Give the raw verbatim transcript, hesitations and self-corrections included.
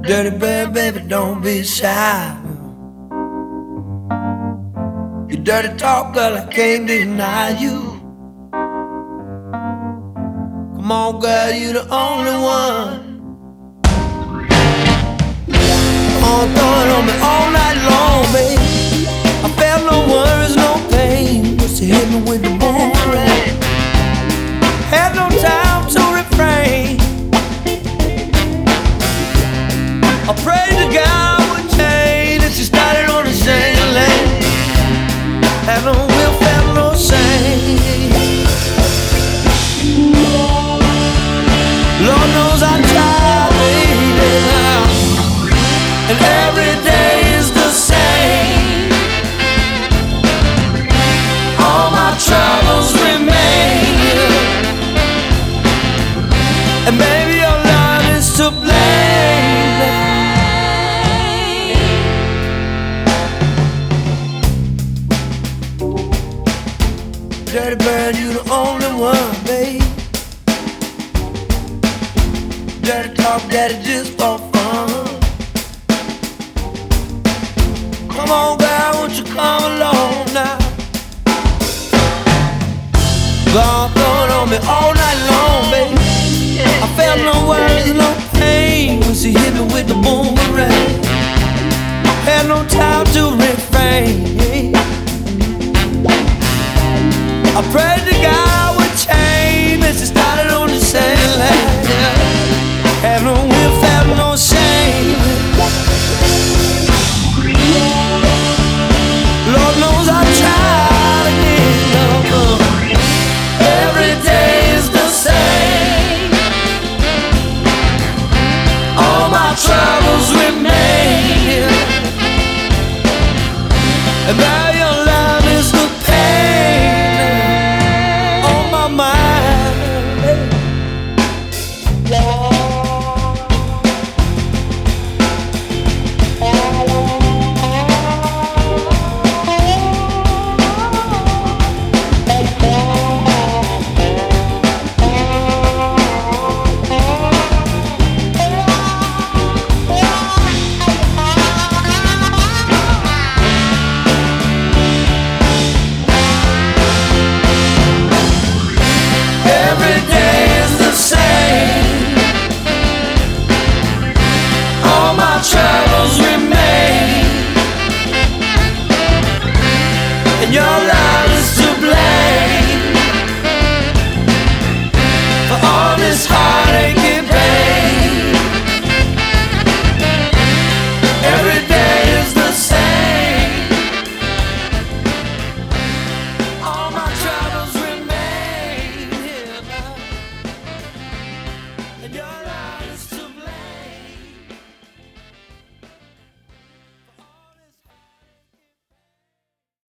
Dirty bird, baby, don't be shy. You dirty talk, girl, I can't deny you. Come on, girl, you the only one. Oh, throw it on me all night long, baby. I felt no worries, no pain. Just hit me with the boomerang. Had no time to refrain. I prayed to God would change, and she started on the same lane. Had no will, felt no shame. Lord knows I tried, baby, now, and every day is the same. All my troubles remain, and baby, your love is to blame. Dirty bird, you the only one, babe. Dirty talk, daddy, just for fun. Come on, girl, won't you come along now? Gone, throw it on me all night long, baby.